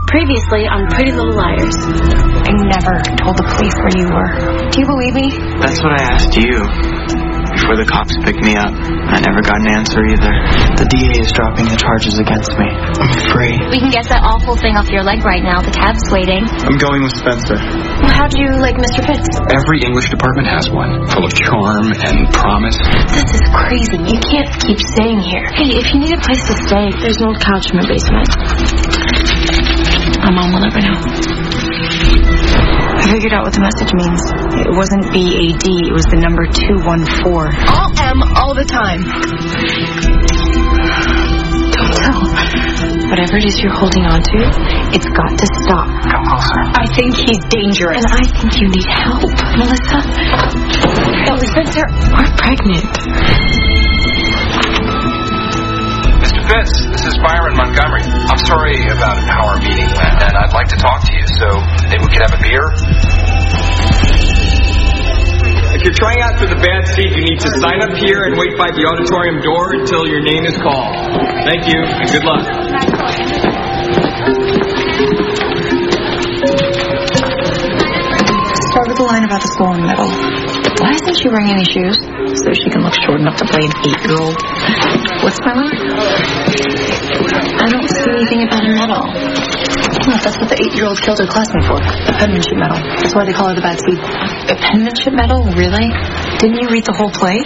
Previously on Pretty Little Liars. I never told the police where you were. Do you believe me? That's what I asked you. Before the cops picked me up, I never got an answer either. The DA is dropping the charges against me. I'm free. We can get that awful thing off your leg right now. The cab's waiting. I'm going with Spencer. Well, how'd you like Mr. Fitz? Every English department has one, full of charm and promise. This is crazy. You can't keep staying here. Hey, if you need a place to stay, there's an old couch in my basement. My mom will never know. I figured out what the message means. It wasn't BAD, it was the number 214. All M all the time. Don't tell. Whatever it is you're holding on to, it's got to stop. Come closer. I think he's dangerous. And I think you need help, Melissa. Oh, Spencer, we're pregnant. Mr. Fitz, this is Byron Montgomery. I'm sorry about how our meeting went, and I'd like to talk to you, so maybe we could have a beer? If you're trying out for the bad seat, you need to sign up here and wait by the auditorium door until your name is called. Thank you, and good luck. Start with the line about the stolen medal. Why isn't she wearing any shoes? So she can look short enough to play an 8-year-old. What's my line? I don't see anything about a medal. Well, that's what the 8-year-old killed her classmate for. A penmanship medal. That's why they call her the bad seed. A penmanship medal? Really? Didn't you read the whole play?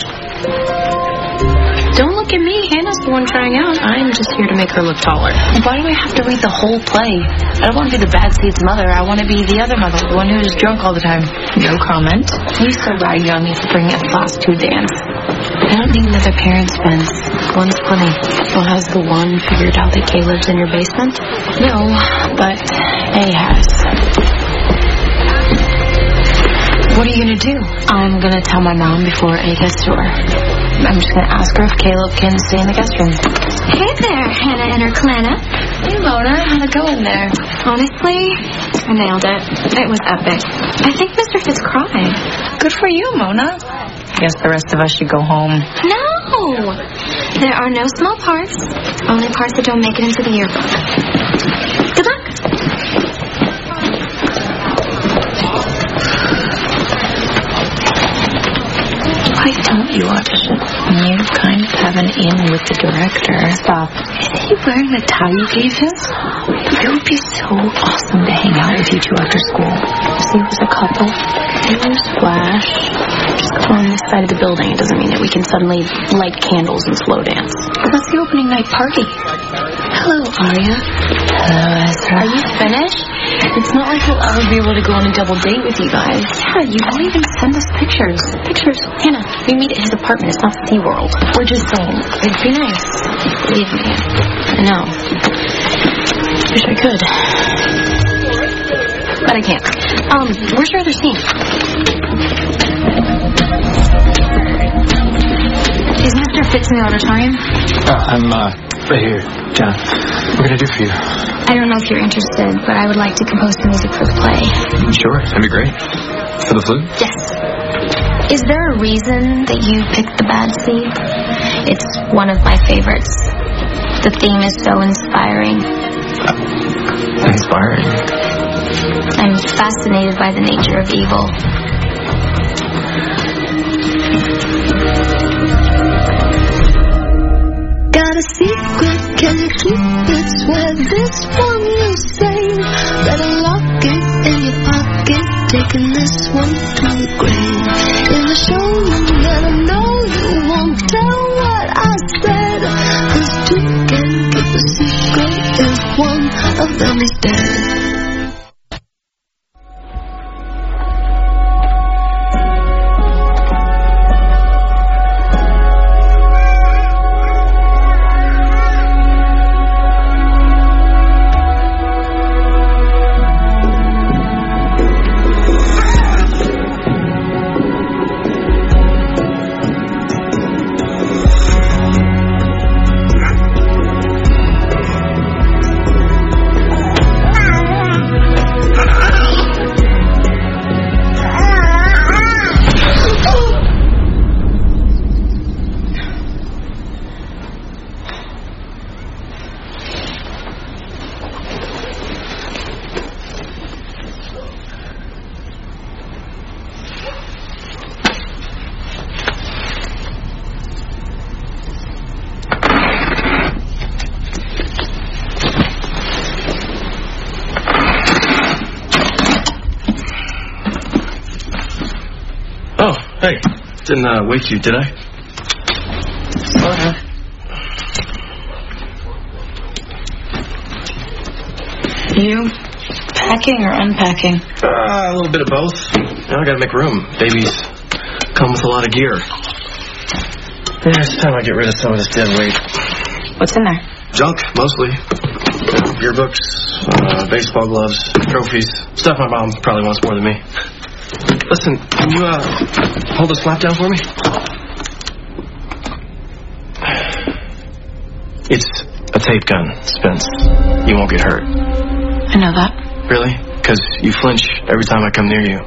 Don't look at me. Hannah's the one trying out. I'm just here to make her look taller. Why do I have to read the whole play? I don't want to be the bad seed's mother. I want to be the other mother, the one who's drunk all the time. No comment. You so ragged on me for bringing a class to dance. I don't need another parent's fence. One's plenty. Well, has the one figured out that Kay lives in your basement? No, but A has. What are you going to do? I'm going to tell my mom before A gets to her. I'm just going to ask her if Caleb can stay in the guest room. Hey there, Hannah and her Kalana. Hey, Mona. How'd it go in there? Honestly, I nailed it. It was epic. I think Mr. Fitz cried. Good for you, Mona. I guess the rest of us should go home. No! There are no small parts. Only parts that don't make it into the yearbook. Good luck. Why don't you audition? You kind of have an in with the director. Stop. Isn't he wearing the tie you gave him? It would be so awesome to hang out with you two after school. See, it was a couple. Newsflash. Just go on this side of the building. It doesn't mean that we can suddenly light candles and slow dance. But that's the opening night party. Hello, Aria. Hello, Ezra. Are you finished? It's not like we'll ever be able to go on a double date with you guys. Yeah, you won't even send us pictures. Pictures? Hannah, we meet at his apartment. It's not SeaWorld. We're just saying, it'd be nice. Believe me. I know. Wish I could. But I can't. Where's your other scene? Is Mr. Fitz in the auditorium? I'm, right here, John. What can I do for you? I don't know if you're interested, but I would like to compose the music for the play. Sure, that'd be great. For the flute? Yes. Is there a reason that you picked the bad seed? It's one of my favorites. The theme is so inspiring. Inspiring? I'm fascinated by the nature of evil. Got a secret, can you keep it? Swear this one you say. Better lock it in your pocket, taking this one to the grave. In the show you let them know you won't tell what I said. 'Cause two can keep a secret if one of them is dead. Hey, didn't wake you, did I? Sorta. You packing or unpacking? A little bit of both. I gotta make room. Babies come with a lot of gear. Yeah, it's time I get rid of some of this dead weight. What's in there? Junk, mostly. Yearbooks, baseball gloves, trophies. Stuff my mom probably wants more than me. Listen, can you hold this flap down for me? It's a tape gun, Spence. You won't get hurt. I know that. Really? Because you flinch every time I come near you.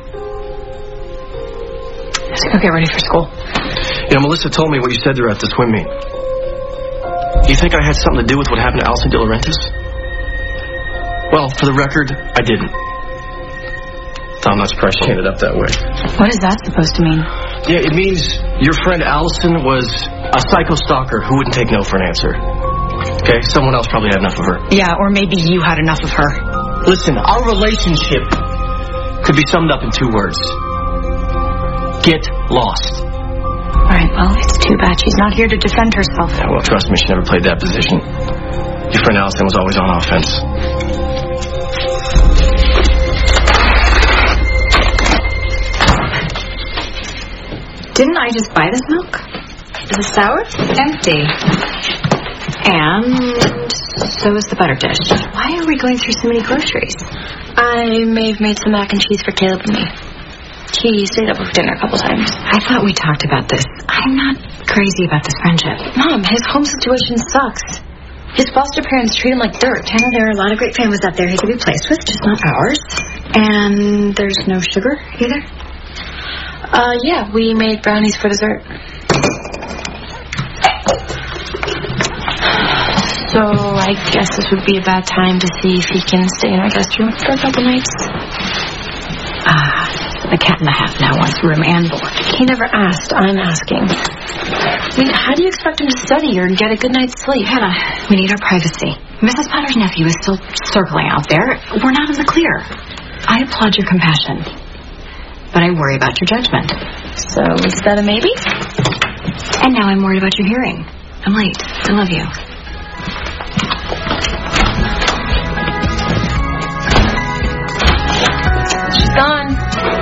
Let's go get ready for school. You know, Melissa told me what you said to her at the swim meet. You think I had something to do with what happened to Alison De Laurentiis? Well, for the record, I didn't. I'm not surprised she ended up that way. What is that supposed to mean? Yeah, it means your friend Allison was a psycho stalker who wouldn't take no for an answer. Okay? Someone else probably had enough of her. Yeah, or maybe you had enough of her. Listen, our relationship could be summed up in 2 words. Get lost. All right, well, it's too bad she's not here to defend herself. Yeah, well, trust me, she never played that position. Your friend Allison was always on offense. Didn't I just buy this milk? Is it sour? Empty. And so is the butter dish. Why are we going through so many groceries? I may have made some mac and cheese for Caleb and me. He stayed up for dinner a couple times. I thought we talked about this. I'm not crazy about this friendship. Mom, his home situation sucks. His foster parents treat him like dirt. I know there are a lot of great families out there he could be placed with, just not ours. And there's no sugar either? Yeah, we made brownies for dessert. So I guess this would be a bad time to see if he can stay in our guest room for a couple nights. The cat in the hat now wants room and board. He never asked. I'm asking. I mean, how do you expect him to study or get a good night's sleep? Hannah, we need our privacy. Mrs. Potter's nephew is still circling out there. We're not in the clear. I applaud your compassion, but I worry about your judgment. So is that a maybe? And now I'm worried about your hearing. I'm late. I love you. She's gone.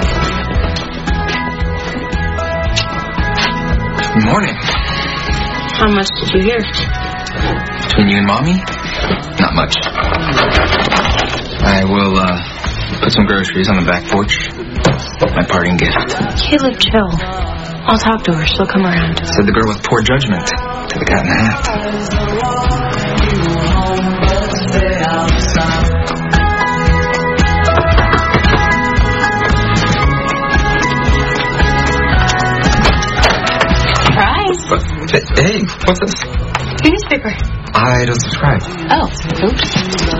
Good morning. How much did you hear? Between you and Mommy? Not much. I will put some groceries on the back porch. My parting gift. Caleb, chill. I'll talk to her. She'll come around. Said the girl with poor judgment to the cat in the hat. Hey, what's this? Your newspaper. I don't subscribe. Oh, oops.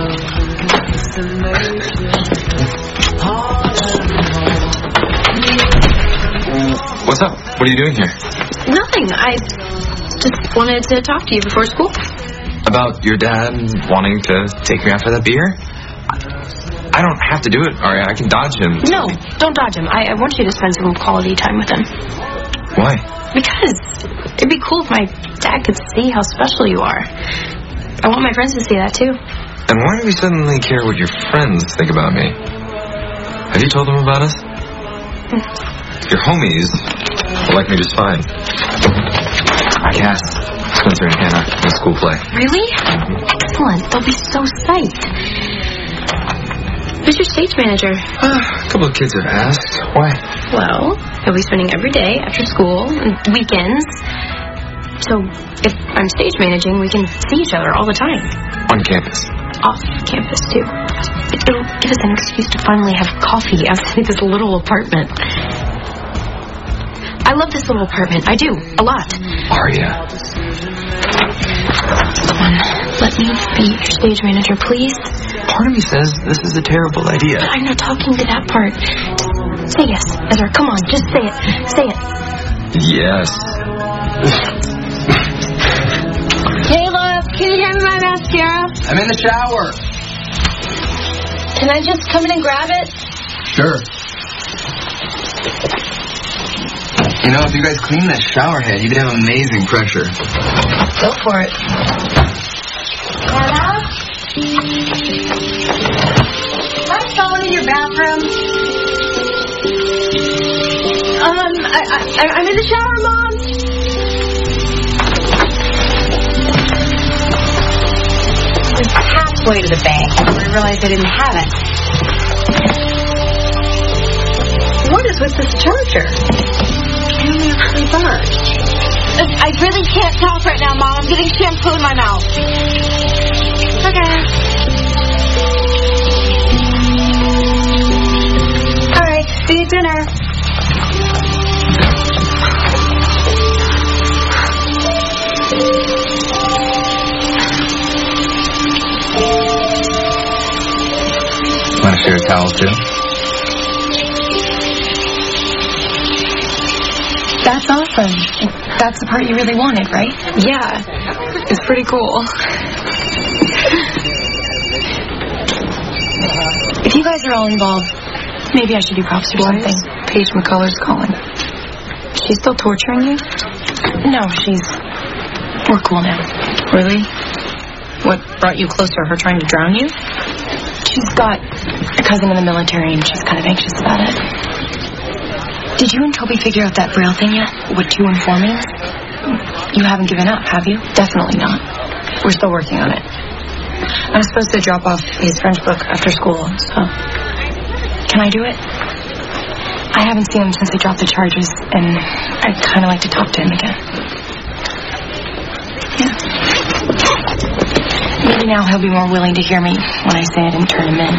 What's up? What are you doing here? Nothing. I just wanted to talk to you before school. About your dad wanting to take me out for that beer? I don't have to do it, Aria. I can dodge him. No, don't dodge him. I want you to spend some quality time with him. Why? Because it'd be cool if my dad could see how special you are. I want my friends to see that too. And why do we suddenly care what your friends think about me? Have you told them about us? Your homies will like me just fine. I cast Spencer and Hannah in a school play. Really? Excellent. They'll be so psyched. Who's your stage manager? A couple of kids have asked. Why? Well, he'll be spending every day after school and weekends. So if I'm stage managing, we can see each other all the time. On campus. Off campus, too. It'll give us an excuse to finally have coffee outside this little apartment. I love this little apartment. I do. A lot. Aria. Come on. Let me be your stage manager, please. Part of me says this is a terrible idea. But I'm not talking to that part. Say yes, Ezra. Come on. Just say it. Say it. Yes. Caleb, can you hand me my mascara? I'm in the shower. Can I just come in and grab it? Sure. You know, if you guys clean that shower head, you could have amazing pressure. Go for it. Anna? My phone in your bathroom. I'm in the shower, Mom. I was halfway to the bank when I realized I didn't have it. What is with this charger? I only have $3. I really can't talk right now, Mom. I'm getting shampoo in my mouth. Okay. All right. See you at dinner. Want to share a towel too? That's awesome. That's the part you really wanted, right? Yeah. It's pretty cool. If you guys are all involved, maybe I should do props or something. Paige McCullers calling. She's still torturing you? No, we're cool now. Really? What brought you closer? Her trying to drown you? She's got a cousin in the military and she's kind of anxious about it. Did you and Toby figure out that Braille thing yet? What 2 and 4 means? You haven't given up, have you? Definitely not. We're still working on it. I'm supposed to drop off his French book after school, so... Can I do it? I haven't seen him since he dropped the charges, and I'd kind of like to talk to him again. Yeah. Maybe now he'll be more willing to hear me when I say I didn't turn him in.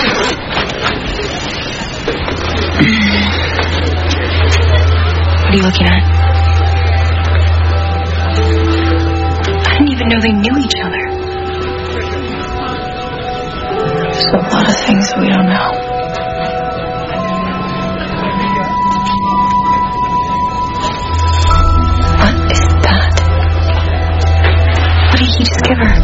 What are you looking at? I didn't even know they knew each other. There's a lot of things we don't know. What is that? What did he just give her?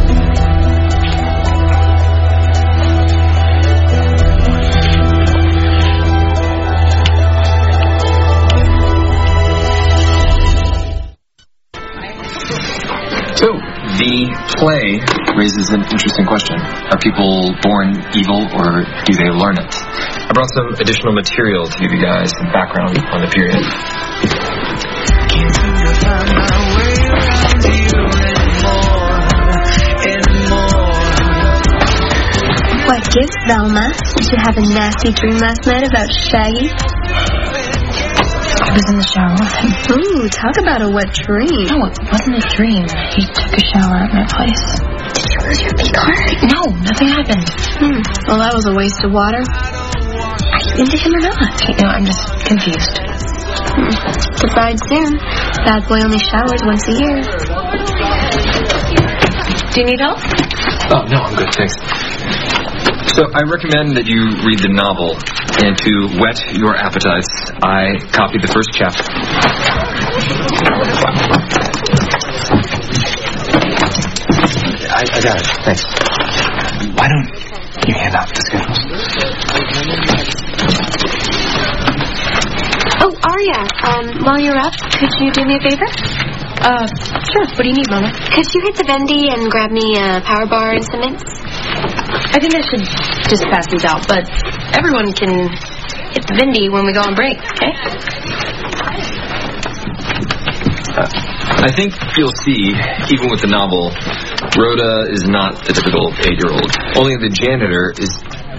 So, the play raises an interesting question. Are people born evil, or do they learn it? I brought some additional material to give you guys some background on the period. What gives, Velma? Did you have a nasty dream last night about Shaggy? I was in the shower with him. Ooh, talk about a wet dream. No, it wasn't a dream. He took a shower at my place. Did you lose your big heart? No, nothing happened. Well, that was a waste of water. Are you into him or not? You know, I'm just confused. Decide soon. Bad boy only showers once a year. Do you need help? Oh, no, I'm good, thanks. So I recommend that you read the novel, and to whet your appetites, I copied the first chapter. I got it, thanks. Why don't you hand out the schedules? Oh, Arya, while you're up, could you do me a favor? Sure. What do you need, Mama? Could you hit the Vendy and grab me a power bar and some mints? I think I should just pass these out, but everyone can hit the Vendy when we go on break, okay? I think you'll see, even with the novel, Rhoda is not the typical 8-year-old. Only the janitor is...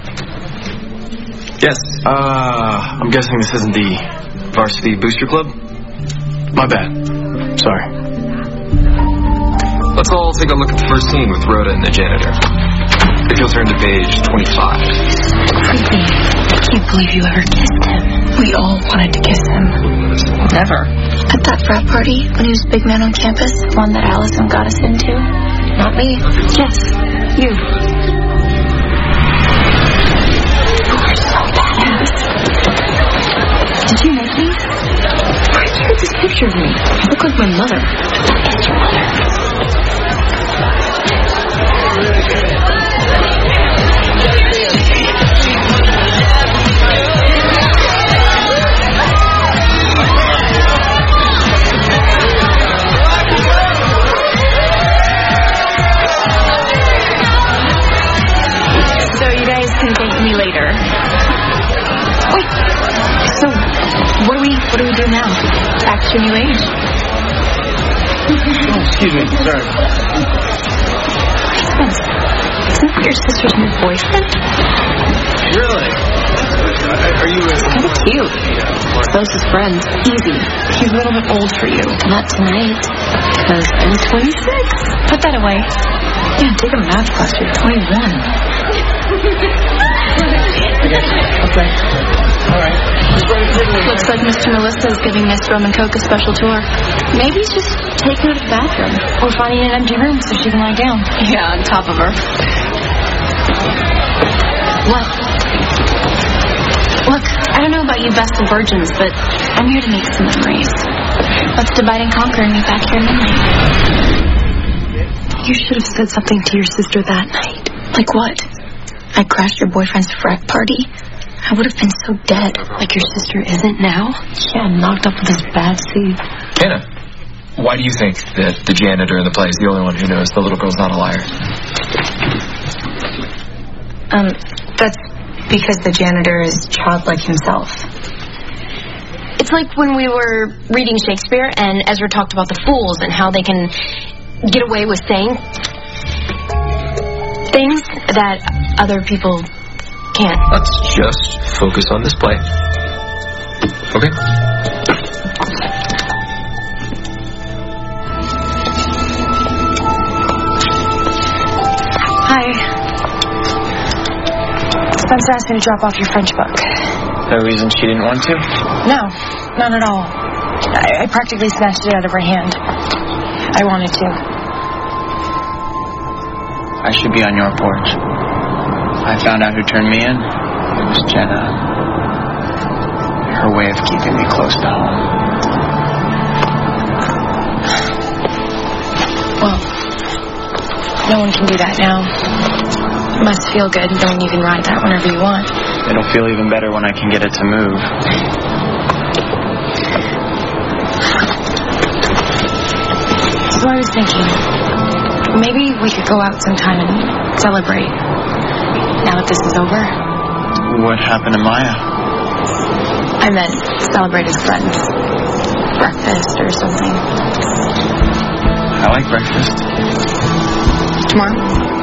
Yes? I'm guessing this isn't the Varsity Booster Club? My bad. Sorry. Let's all take a look at the first scene with Rhoda and the janitor. If you'll turn to page 25. Creepy. I can't believe you ever kissed him. We all wanted to kiss him. Never. At that frat party, when he was big man on campus, the one that Allison got us into. Not me. Yes, you. You are so badass. Did you make me? Why do you have this picture of me? I look like my mother. It's your mother. now. Back to your new age. Oh, excuse me. Sorry. Isn't that your sister's new boyfriend? Really? Are you... Kind of cute. Those his friends. Easy. He's a little bit old for you. Not tonight. Because I'm 26. Put that away. Yeah, take a math class. You're 21. Okay. All right. Looks like Mr. Melissa is giving Miss Rum and Coke a special tour. Maybe he's just taking her to the bathroom. Or finding an empty room so she can lie down. Yeah, on top of her. What? Look, I don't know about you best of virgins, but I'm here to make some memories. Let's divide and conquer and meet back here in the night. You should have said something to your sister that night. Like what? I crashed your boyfriend's frat party. I would have been so dead, like your sister isn't now. Yeah, knocked up with this bad seed. Hannah, why do you think that the janitor in the play is the only one who knows the little girl's not a liar? That's because the janitor is childlike himself. It's like when we were reading Shakespeare and Ezra talked about the fools and how they can get away with saying things that other people can't. Let's just focus on this play. Okay? Hi. Spencer asked me to drop off your French book. No reason she didn't want to? No, none at all. I practically snatched it out of her hand. I wanted to. I should be on your porch. I found out who turned me in. It was Jenna. Her way of keeping me close to home. Well, no one can do that now. It must feel good knowing you can ride that whenever you want. It'll feel even better when I can get it to move. So I was thinking, maybe we could go out sometime and celebrate. Now that this is over. What happened to Maya? I meant celebrate as friends. Breakfast or something. I like breakfast. Tomorrow?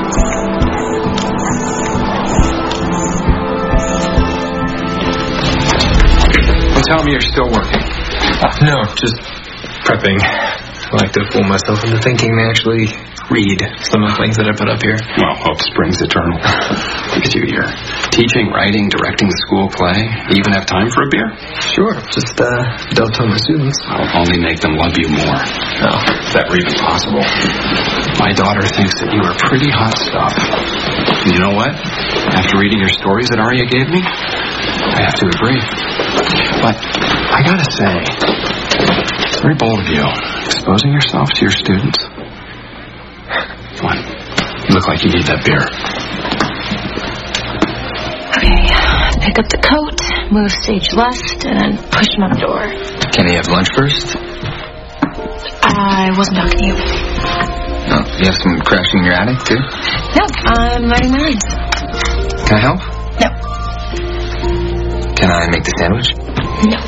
Well, tell me you're still working. No, just prepping. I like to fool myself into thinking they actually read some of the things that I put up here. Well, hope springs eternal. Look at you here. Teaching, writing, directing the school play. You even have time for a beer? Sure, just don't tell my students. I'll only make them love you more. Oh. If that were even possible. My daughter thinks that you are pretty hot stuff. And you know what? After reading your stories that Arya gave me, I have to agree. But I gotta say, it's very bold of you, exposing yourself to your students. Come on. You look like you need that beer. Okay, pick up the coat, move stage left, and then push him out the door. Can he have lunch first? I wasn't talking to you. Oh, you have some crashing in your attic, too? No, I'm writing my lines. Can I help? No. Can I make the sandwich? No.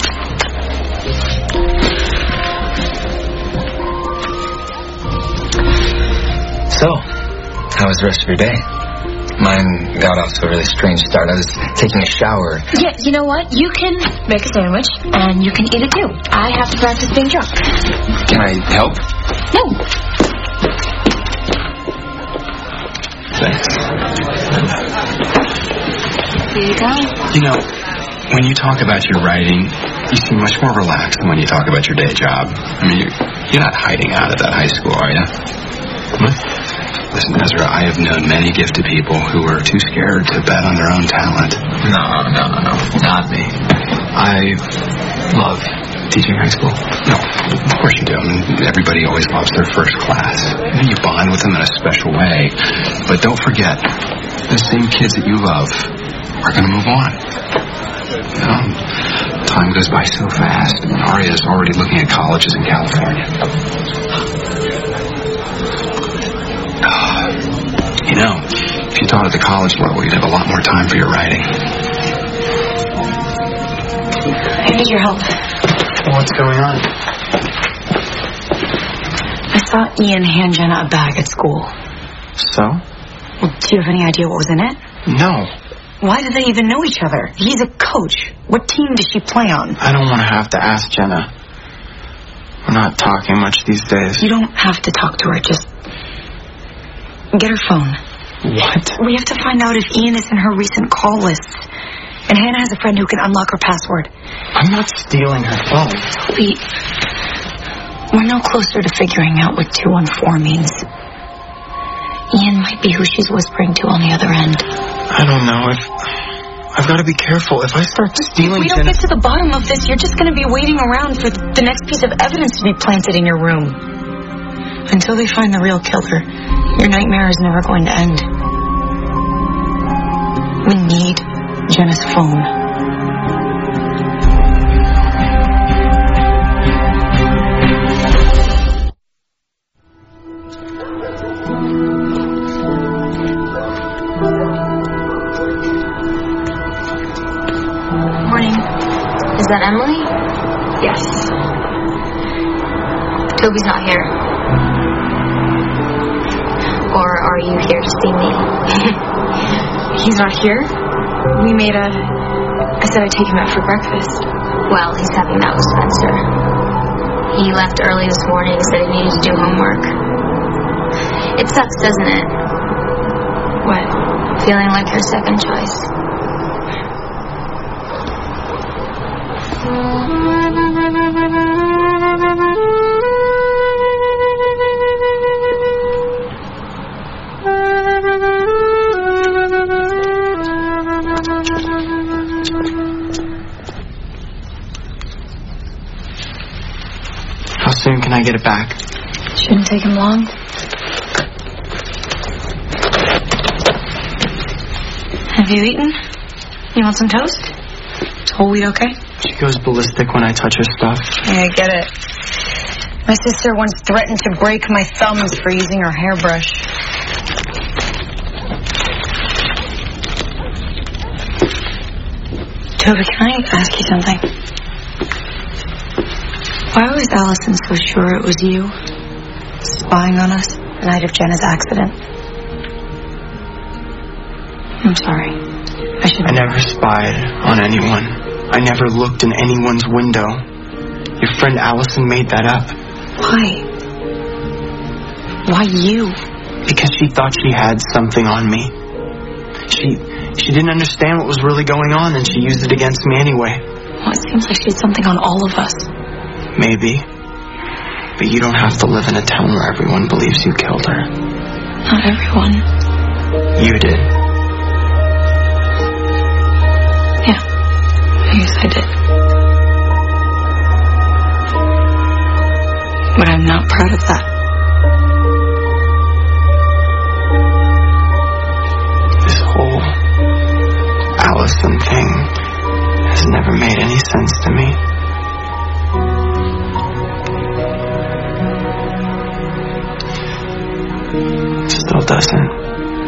So, how was the rest of your day? Mine got off to a really strange start. I was taking a shower. Yeah, you know what? You can make a sandwich, and you can eat it too. I have to practice being drunk. Can I help? No. Thanks. Here you go. You know, when you talk about your writing, you seem much more relaxed than when you talk about your day job. I mean, you're not hiding out at that high school, are you? What? Listen, Ezra, I have known many gifted people who were too scared to bet on their own talent. No, not me. I love teaching high school. No, of course you do. I mean, everybody always loves their first class. You bond with them in a special way. But don't forget, the same kids that you love are going to move on. You know, time goes by so fast. Arya is already looking at colleges in California. You know, if you taught at the college level, you'd have a lot more time for your writing. I need your help. What's going on? I saw Ian hand Jenna a bag at school. So? Well, do you have any idea what was in it? No. Why do they even know each other? He's a coach. What team does she play on? I don't want to have to ask Jenna. We're not talking much these days. You don't have to talk to her. Just get her phone. What? We have to find out if Ian is in her recent call lists. And Hannah has a friend who can unlock her password. I'm not stealing her phone. Toby, we're no closer to figuring out what 214 means. Ian might be who she's whispering to on the other end. I don't know. I've got to be careful. If I start stealing... If we don't get to the bottom of this, you're just going to be waiting around for the next piece of evidence to be planted in your room. Until they find the real killer, your nightmare is never going to end. We need Jenna's phone. Is that Emily? Yes. Toby's not here. Or are you here to see me? He's not here? I said I'd take him out for breakfast. Well, he's having that with Spencer. He left early this morning, said he needed to do homework. It sucks, doesn't it? What? Feeling like your second choice. How soon can I get it back? Shouldn't take him long. Have you eaten? You want some toast? Is whole wheat okay? She goes ballistic when I touch her stuff. Yeah, I get it. My sister once threatened to break my thumbs for using her hairbrush. Toby, can I ask you something? Why was Allison so sure it was you spying on us the night of Jenna's accident? I'm sorry. I never spied on anyone. I never looked in anyone's window. Your friend Allison made that up. Why? Why you? Because she thought she had something on me. She didn't understand what was really going on, and she used it against me anyway. Well, it seems like she had something on all of us. Maybe. But you don't have to live in a town where everyone believes you killed her. Not everyone. You did. Yeah. I guess I did. But I'm not proud of that. This whole Allison thing has never made any sense to me. Still doesn't.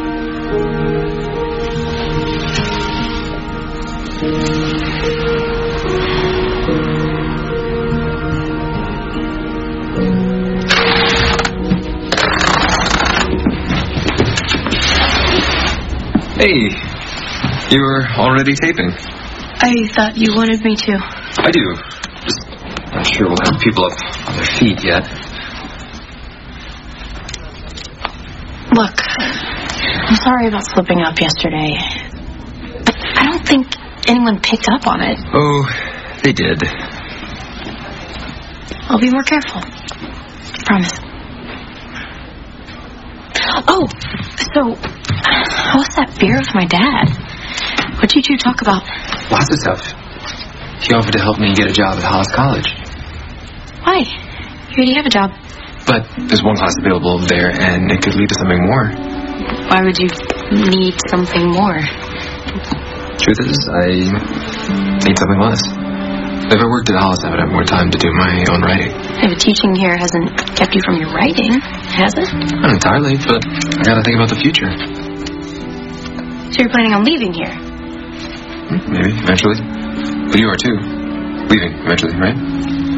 Hey, you were already taping. I thought you wanted me to. I do. Just not sure we'll have people up on their feet yet. Look, I'm sorry about slipping up yesterday. But I don't think anyone picked up on it. Oh, they did. I'll be more careful. Promise. Oh, so how was that beer with my dad? What did you two talk about? Lots of stuff. He offered to help me get a job at Hollis College. Why? You already have a job. But there's one class available there, and it could lead to something more. Why would you need something more? Truth is, I need something less. If I worked at Hollis, I would have more time to do my own writing. Yeah, but teaching here hasn't kept you from your writing, has it? Not entirely, but I gotta think about the future. So you're planning on leaving here? Maybe, eventually. But you are too. Leaving, eventually, right?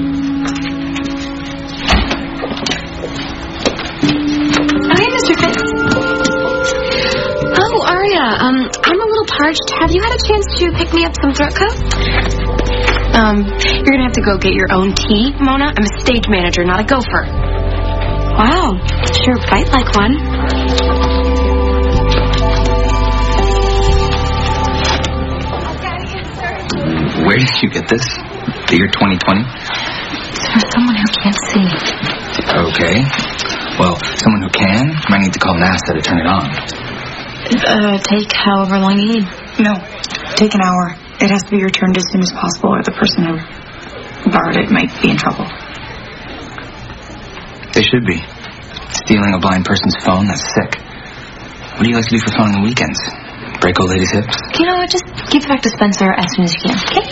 charged. Have you had a chance to pick me up some throat coat? You're gonna have to go get your own tea, Mona. I'm a stage manager, not a gopher. Wow, sure bite like one. Where did you get this? The year 2020? It's for someone who can't see. Okay. Well, someone who can might need to call NASA to turn it on. Take however long you need. No, take an hour. It has to be returned as soon as possible, or the person who borrowed it might be in trouble. They should be. Stealing a blind person's phone, that's sick. What do you like to do for fun on the weekends? Break old ladies' hips? You know what, just give it back to Spencer as soon as you can, okay?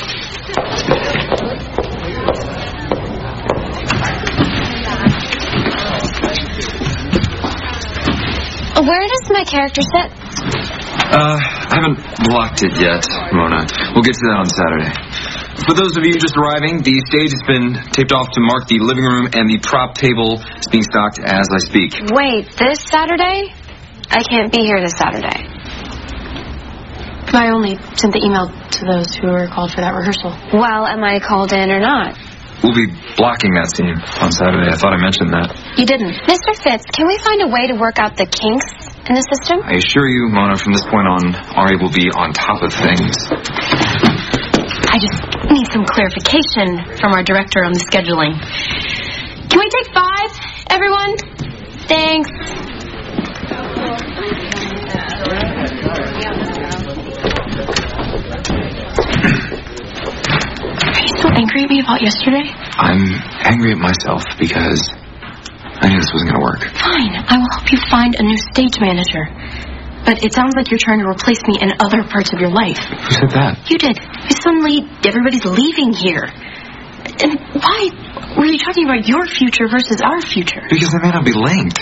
Where does my character sit? I haven't blocked it yet, Mona. We'll get to that on Saturday. For those of you just arriving, the stage has been taped off to mark the living room, and the prop table is being stocked as I speak. Wait, this Saturday? I can't be here this Saturday. I only sent the email to those who were called for that rehearsal. Well, am I called in or not? We'll be blocking that scene on Saturday. I thought I mentioned that. You didn't. Mr. Fitz, can we find a way to work out the kinks in the system? I assure you, Mona, from this point on, Ari will be on top of things. I just need some clarification from our director on the scheduling. Can we take 5, everyone? Thanks. Are you still angry at me about yesterday? I'm angry at myself because I knew this wasn't going to work. Fine. I will help you find a new stage manager. But it sounds like you're trying to replace me in other parts of your life. Who said that? You did. Suddenly, everybody's leaving here. And why were you talking about your future versus our future? Because they may not be linked.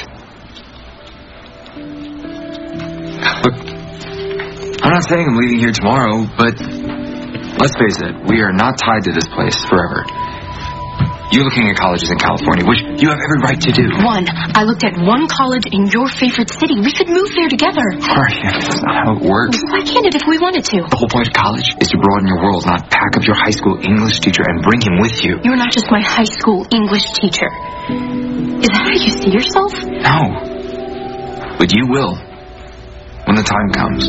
Look, I'm not saying I'm leaving here tomorrow, but let's face it, we are not tied to this place forever. You're looking at colleges in California, which you have every right to do. I looked at one college in your favorite city. We could move there together. Maria, that's not how it works. Why can't it if we wanted to? The whole point of college is to broaden your world, not pack up your high school English teacher and bring him with you. You're not just my high school English teacher. Is that how you see yourself? No. But you will. When the time comes.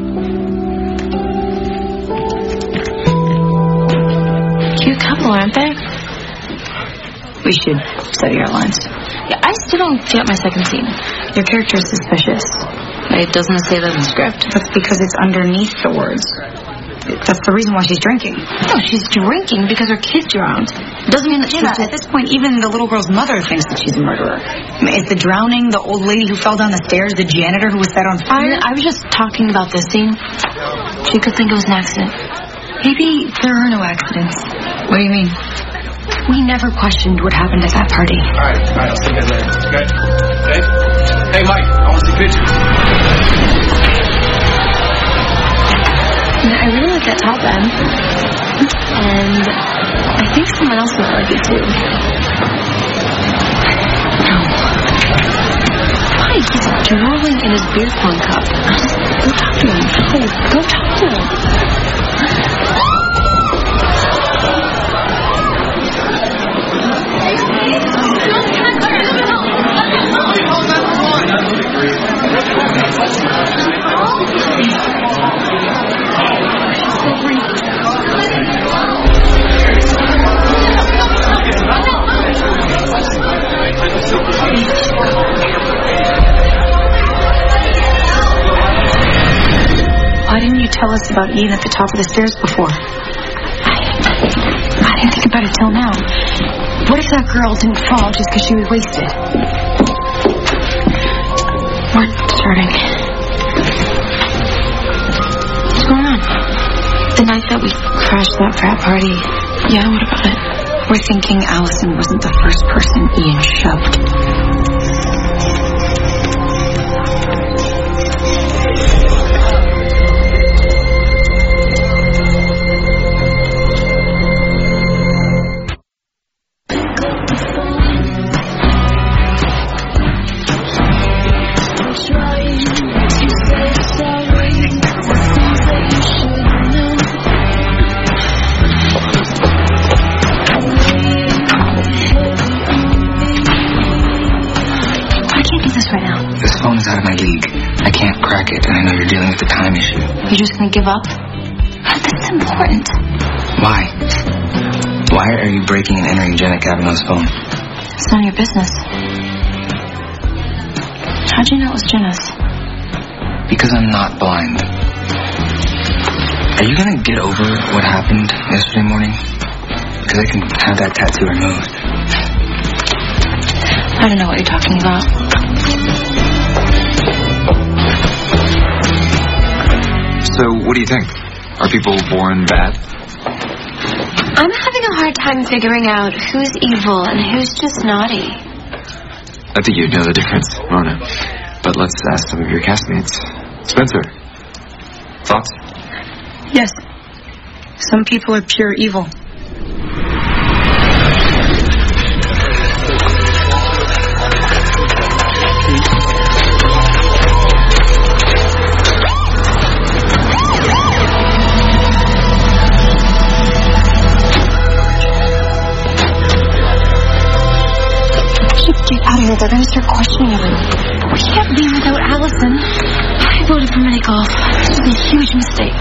Cute couple, aren't they? We should study our lines. Yeah, I still don't get my second scene. Your character is suspicious. It doesn't say that in the script. That's because it's underneath the words. That's the reason why she's drinking. No, she's drinking because her kid's drowned. It doesn't mean that she's... At this point, even the little girl's mother thinks that she's a murderer. I mean, is the drowning the old lady who fell down the stairs, the janitor who was set on fire? I was just talking about this scene. She could think it was an accident. Maybe there are no accidents. What do you mean? We never questioned what happened at that party. All right, I'll see you guys later. Okay? Hey, Mike, I want to see pictures. I really like that top end. And I think someone else would like it too. No. Why? He's drooling in his beer pong cup. Go talk to him. No, go talk to him. Why didn't you tell us about Ian at the top of the stairs before? I didn't think about it till now. What if that girl didn't fall just because she was wasted? We're starting. What's going on? The night that we crashed that frat party. Yeah, what about it? We're thinking Allison wasn't the first person Ian shoved. You're just gonna give up? This is important. Why? Why are you breaking and entering Jenna Kavanaugh's phone? It's none of your business. How'd you know it was Jenna's? Because I'm not blind. Are you gonna get over what happened yesterday morning? Because I can have that tattoo removed. I don't know what you're talking about. So, what do you think? Are people born bad? I'm having a hard time figuring out who's evil and who's just naughty. I think you'd know the difference, Mona. But let's ask some of your castmates. Spencer, thoughts? Yes. Some people are pure evil. Get out of here. They're going to start questioning everyone. We can't leave without Allison. I voted for minute golf. This was a huge mistake.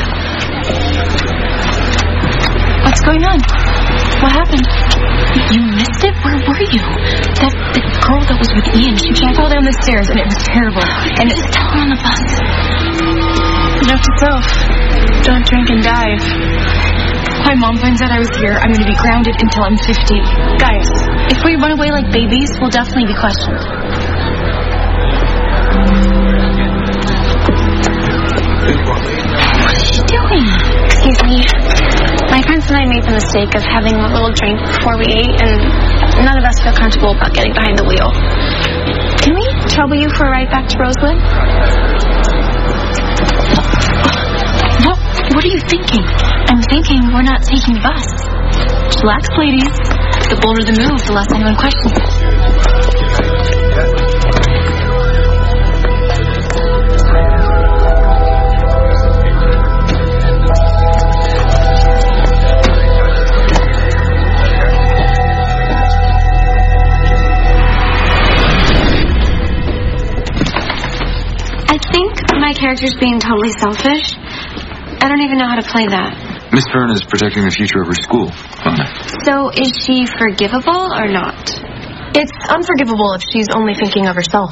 What's going on? What happened? You missed it? Where were you? The girl that was with Ian, she fell down the stairs and it was terrible. And it's tell on the bus. Note to self, don't drink and dive. My mom finds out I was here, I'm going to be grounded until I'm 50. Guys, if we run away like babies, we'll definitely be questioned. What is she doing? Excuse me. My friends and I made the mistake of having a little drink before we ate, and none of us feel comfortable about getting behind the wheel. Can we trouble you for a ride back to Rosewood? What are you thinking? I'm thinking we're not taking the bus. Relax, ladies. The bolder the move, the less anyone questions it. I think my character's being totally selfish. I don't even know how to play that. Miss Byrne is protecting the future of her school, Mona. So is she forgivable or not? It's unforgivable if she's only thinking of herself.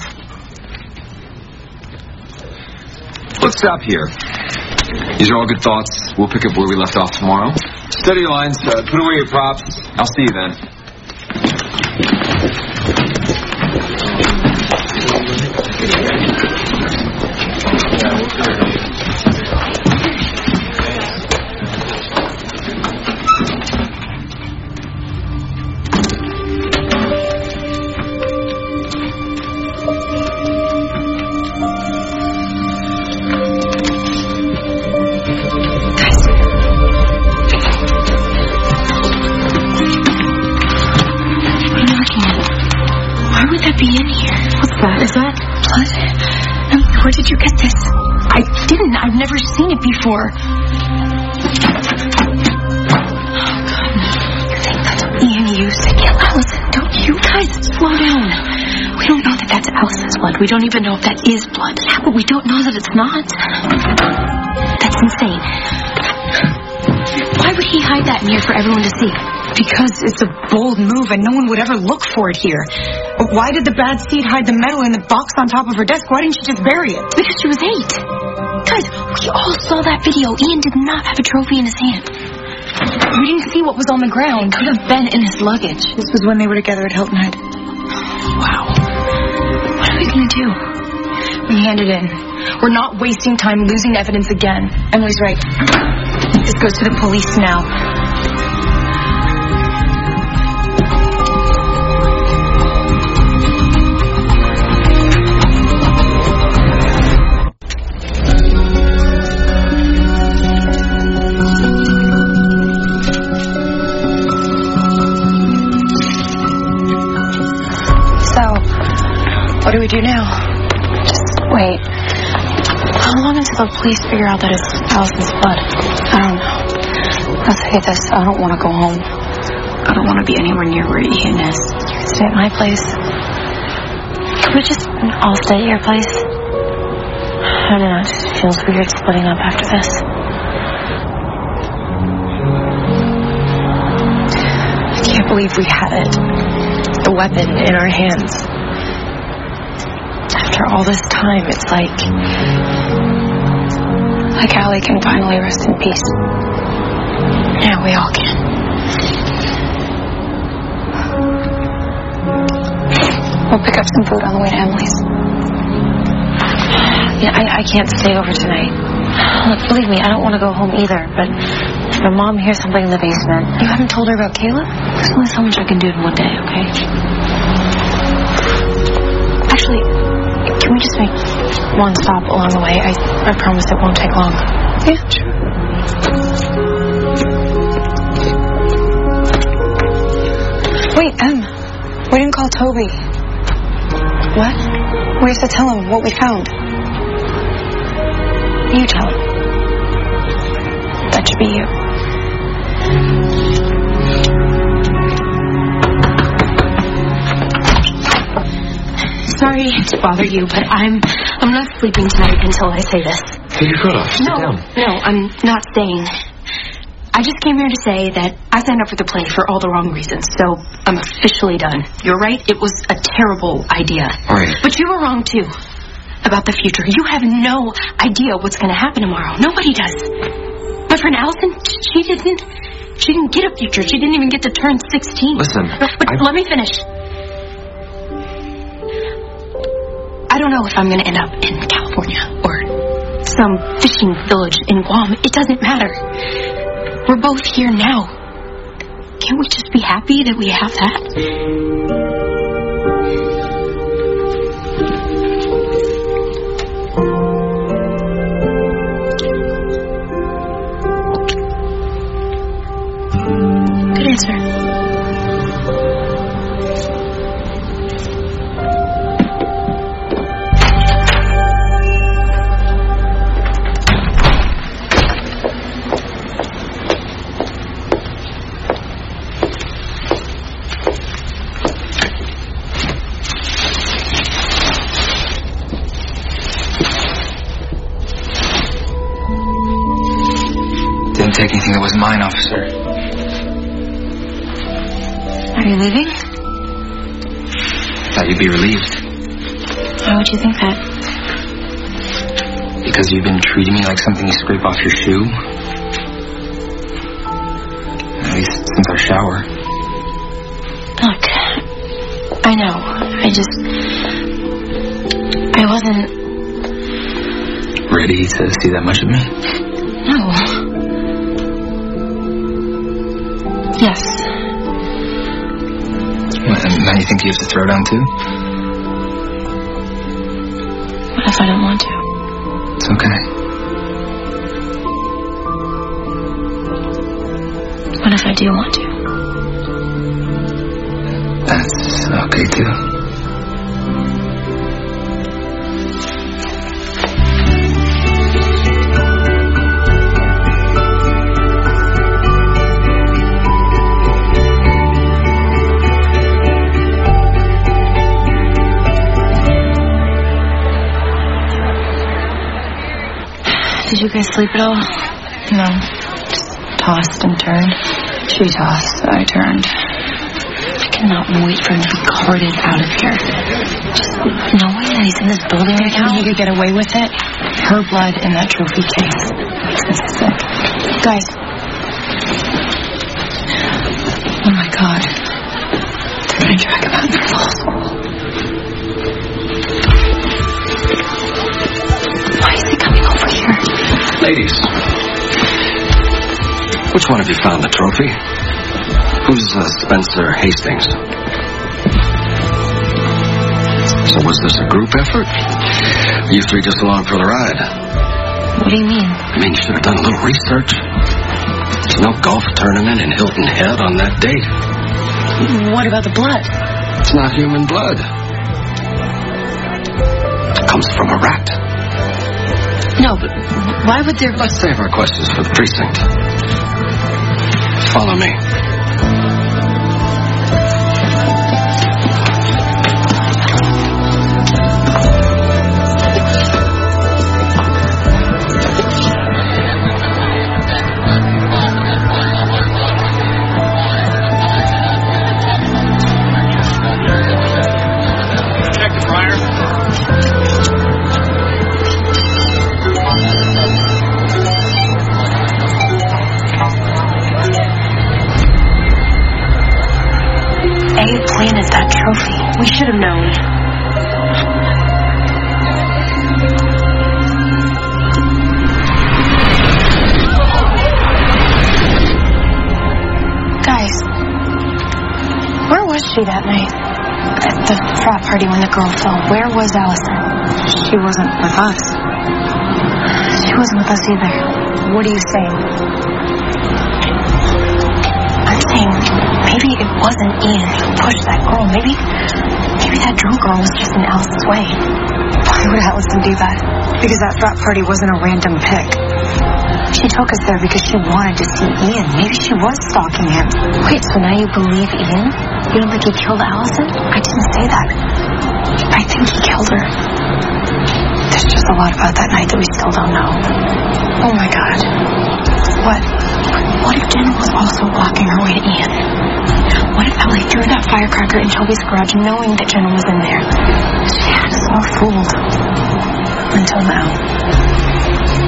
Let's stop here. These are all good thoughts. We'll pick up where we left off tomorrow. Study your lines. Put away your props. I'll see you then. Be in here. What's that? Is that blood? Where did you get this? I didn't. I've never seen it before. Oh, God. You think that's Ian used to kill Allison, don't you? Guys, slow down. We don't know that that's Allison's blood. We don't even know if that is blood. Yeah, but we don't know that it's not. That's insane. Why would he hide that in here for everyone to see? Because it's a bold move and no one would ever look for it here. But why did the bad seed hide the medal in the box on top of her desk? Why didn't she just bury it? Because she was 8. Guys, we all saw that video. Ian did not have a trophy in his hand. We didn't see what was on the ground. Could have been in his luggage. This was when they were together at Hilton Head. Wow. What are we going to do? We hand it in. We're not wasting time losing evidence again. Emily's right. This goes to the police now. What do we do now? Just wait. How long until the police figure out that it's Allison's blood? I don't know. I'll tell you this. I don't want to go home. I don't want to be anywhere near where Ian is. You can stay at my place. Could we just all stay at your place? I don't know. feels weird splitting up after this. I can't believe we had it. The weapon in our hands. After all this time, it's like Allie can finally rest in peace. Now we all can. We'll pick up some food on the way to Emily's. Yeah, I can't stay over tonight. Look, believe me, I don't want to go home either, but if my mom hears something in the basement... You haven't told her about Caleb? There's only so much I can do in one day, okay? Actually, can we just make one stop along the way? I promise it won't take long. Yeah, sure. Wait, we didn't call Toby. What? We have to tell him what we found. You tell him. That should be you. Sorry to bother you, but I'm not sleeping tonight until I say this. Take your coat off. Sit down. No, I'm not staying. I just came here to say that I signed up for the play for all the wrong reasons, so I'm officially done. You're right, it was a terrible idea. All right. But you were wrong, too, about the future. You have no idea what's going to happen tomorrow. Nobody does. My friend Allison, she didn't get a future. She didn't even get to turn 16. Listen, But let me finish. I don't know if I'm going to end up in California or some fishing village in Guam. It doesn't matter. We're both here now. Can't we just be happy that we have that? Good answer. Take anything that wasn't mine, officer. Are you leaving? Thought you'd be relieved. Why would you think that? Because you've been treating me like something you scrape off your shoe. At least since our shower. Look, I know. I wasn't... Ready to see that much of me? No. Yes. And now you think you have to throw down too? What if I don't want to? It's okay. What if I do want to? That's okay too. Did you guys sleep at all? No. Just tossed and turned. She tossed, I turned. I cannot wait for him to be carted out of here. Just knowing that he's in this building right now. He could get away with it. Her blood in that trophy case makes me sick. Guys. Oh my God. They're going to drag him out in their law school. Why is he coming over here? Ladies, which one of you found the trophy? Who's Spencer Hastings? So was this a group effort? You three just along for the ride? What do you mean? I mean, you should have done a little research. There's no golf tournament in Hilton Head on that date. What about the blood? It's not human blood. It comes from a rat. No, but why would there... Let's save our questions for the precinct. Follow me. that trophy. We should have known. Guys, where was she that night? At the frat party when the girl fell. Where was Allison? She wasn't with us. She wasn't with us either. What are you saying? I'm saying maybe it wasn't Ian who pushed that girl. Maybe that drunk girl was just in Allison's way. Why would Allison do that? Because that frat party wasn't a random pick. She took us there because she wanted to see Ian. Maybe she was stalking him. Wait, so now you believe Ian? You don't think he killed Allison? I didn't say that. I think he killed her. There's just a lot about that night that we still don't know. Oh my God. What if Jen was also walking her way to Ian? What if Ellie threw that firecracker in Shelby's garage knowing that Jenna was in there? She had us all fooled. Until now.